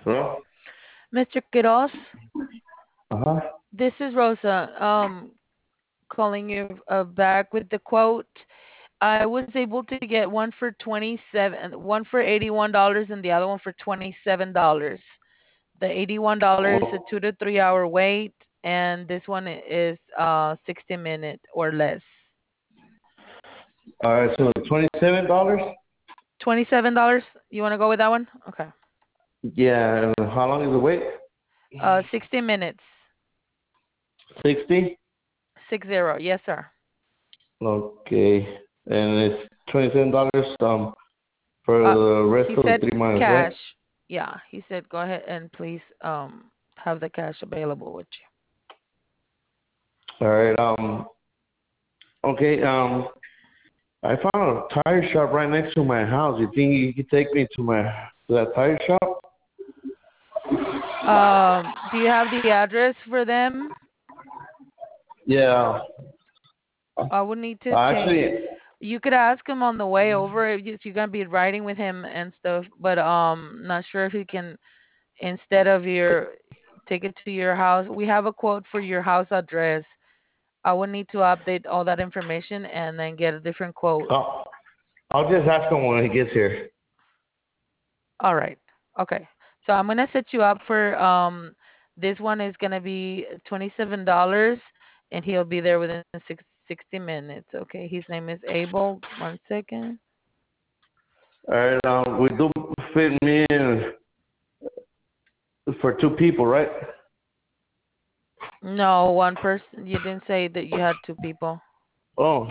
Hello? Mr. Quiroz, Uh-huh. this is Rosa. Calling you back with the quote. I was able to get one for 27, one for $81, and the other one for $27. The $81 is a Well, 2 to 3 hour wait, and this one is 60 minutes or less. all right, so $27? $27. You want to go with that one? Okay. Yeah, and how long is the wait? 60 minutes. 60? 60. Yes, sir. Okay. And it's $27 for Uh, the rest he of the said 3 months, right? cash. Yeah, he said go ahead and please have the cash available with you. All right, okay, I found a tire shop right next to my house. You think you could take me to that tire shop? Do you have the address for them? Yeah. I would need to change it. Actually, You could ask him on the way over if you're gonna be riding with him and stuff, but not sure if he can instead of your take it to your house. We have a quote for your house address. I would need to update all that information and then get a different quote. I'll, I'll just ask him when he gets here. All right. Okay. So I'm gonna set you up for this one is gonna be $27 and he'll be there within 60 minutes. Okay. His name is Abel. 1 second. All right, we do fit me in for two people, right? No, one person. You didn't say that you had two people. Oh,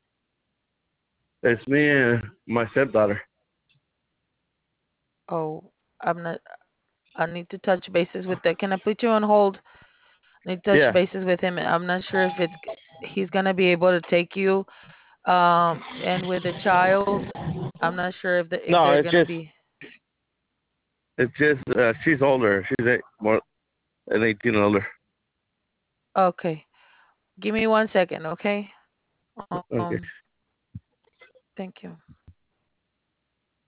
it's me and my stepdaughter. Oh, I'm not. I need to touch bases with that. Can I put you on hold? I need to touch Yeah. bases with him. I'm not sure if he's gonna be able to take you. And with the child, I'm not sure if No, they're gonna be. it's just she's older. She's more than 18 older. Okay. Give me 1 second, okay? Okay. Thank you.